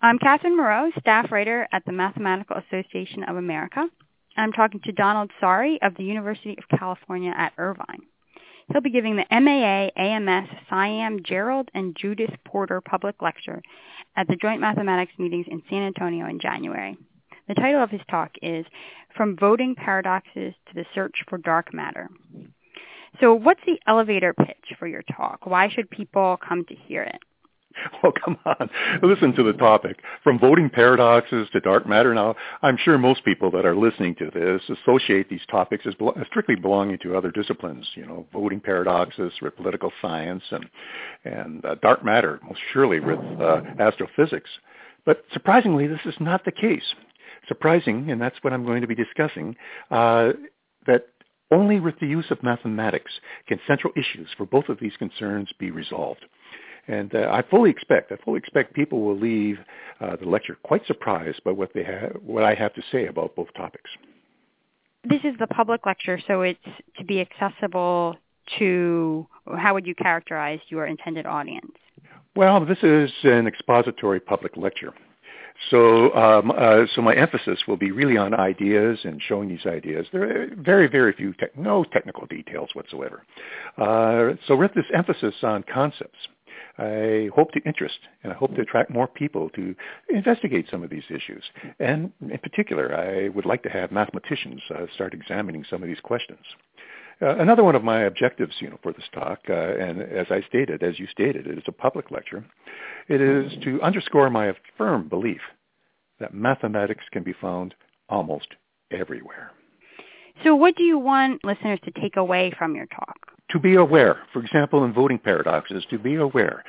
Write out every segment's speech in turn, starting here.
I'm Catherine Moreau, staff writer at the Mathematical Association of America. I'm talking to Donald Sari of the University of California at Irvine. He'll be giving the MAA, AMS, Siam, Gerald, and Judith Porter Public Lecture at the Joint Mathematics meetings in San Antonio in January. The title of his talk is From Voting Paradoxes to the Search for Dark Matter. So what's the elevator pitch for your talk? Why should people come to hear it? Oh, come on. Listen to the topic. From voting paradoxes to dark matter. Now, I'm sure most people that are listening to this associate these topics as strictly belonging to other disciplines, voting paradoxes with political science and dark matter, most surely with astrophysics. But surprisingly, this is not the case. Surprising, and that's what I'm going to be discussing, that only with the use of mathematics can central issues for both of these concerns be resolved. And I fully expect people will leave the lecture quite surprised by what I have to say about both topics. This is the public lecture, so it's to be accessible to, how would you characterize your intended audience? Well, this is an expository public lecture. So my emphasis will be really on ideas and showing these ideas. There are very, very few, no technical details whatsoever. So with this emphasis on concepts, I hope to interest and I hope to attract more people to investigate some of these issues. And in particular, I would like to have mathematicians start examining some of these questions. Another one of my objectives, for this talk, and as you stated, it is a public lecture. It is to underscore my firm belief that mathematics can be found almost everywhere. So what do you want listeners to take away from your talk? To be aware, for example, in voting paradoxes, to be aware.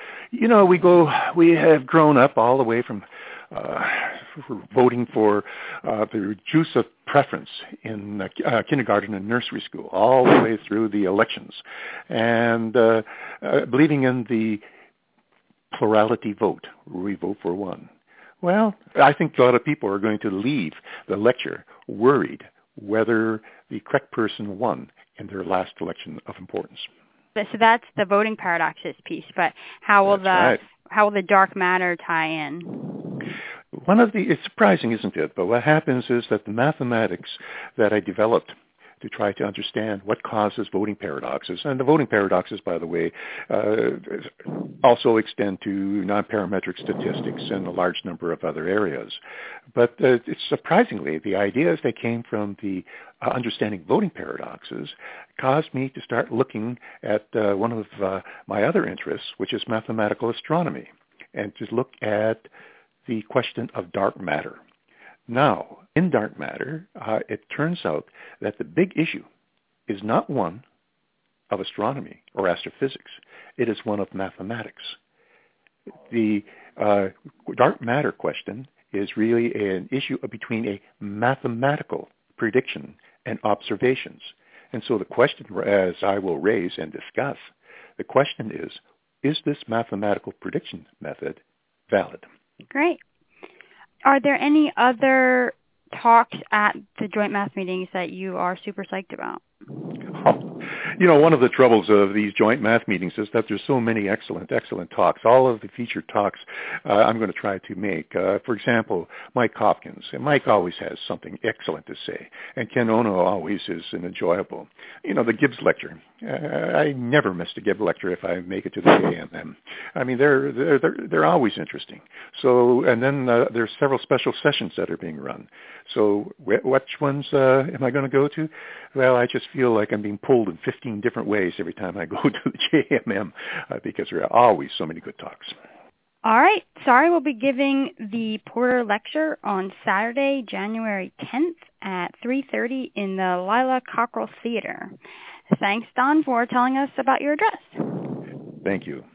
We have grown up all the way from voting for the juice of preference in kindergarten and nursery school, all the way through the elections, and believing in the plurality vote, where we vote for one. Well, I think a lot of people are going to leave the lecture worried whether the correct person won in their last election of importance. So that's the voting paradoxes piece, but how will the dark matter tie in? It's surprising, isn't it? But what happens is that the mathematics that I developed to try to understand what causes voting paradoxes, and the voting paradoxes, by the way, also extend to nonparametric statistics and a large number of other areas. But it's surprisingly, the ideas that came from the understanding voting paradoxes caused me to start looking at one of my other interests, which is mathematical astronomy, and to look at the question of dark matter. Now, in dark matter, it turns out that the big issue is not one of astronomy or astrophysics. It is one of mathematics. The dark matter question is really an issue between a mathematical prediction and observations. And so the question, as I will raise and discuss, the question is this mathematical prediction method valid? Great. Are there any other talks at the joint math meetings that you are super psyched about? One of the troubles of these joint math meetings is that there's so many excellent talks. All of the featured talks I'm going to try to make. For example, Mike Hopkins. And Mike always has something excellent to say. And Ken Ono always is an enjoyable. The Gibbs lecture. I never miss the Gibbs lecture if I make it to the AMM. I mean, they're always interesting. So, and then there's several special sessions that are being run. So which ones am I going to go to? Well, I just feel like I'm being pulled in 15 different ways every time I go to the JMM because there are always so many good talks. All right. Sari will be giving the Porter Lecture on Saturday, January 10th at 3:30 in the Lila Cockrell Theater. Thanks, Don, for telling us about your address. Thank you.